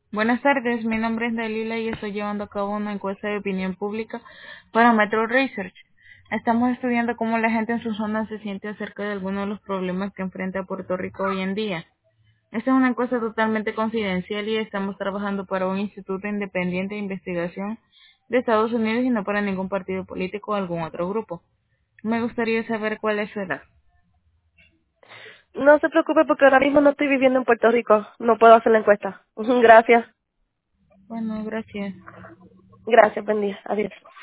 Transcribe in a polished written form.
Buenas tardes, mi nombre es Dalila y estoy llevando a cabo una encuesta de opinión pública para Metro Research. Estamos estudiando cómo la gente en su zona se siente acerca de algunos de los problemas que enfrenta Puerto Rico hoy en día. Esta es una encuesta totalmente confidencial y estamos trabajando para un instituto independiente de investigación de Estados Unidos y no para ningún partido político o algún otro grupo. Me gustaría saber cuál es su edad. No se preocupe porque ahora mismo no estoy viviendo en Puerto Rico. No puedo hacer la encuesta. Gracias. Bueno, gracias. Gracias, buen día. Adiós.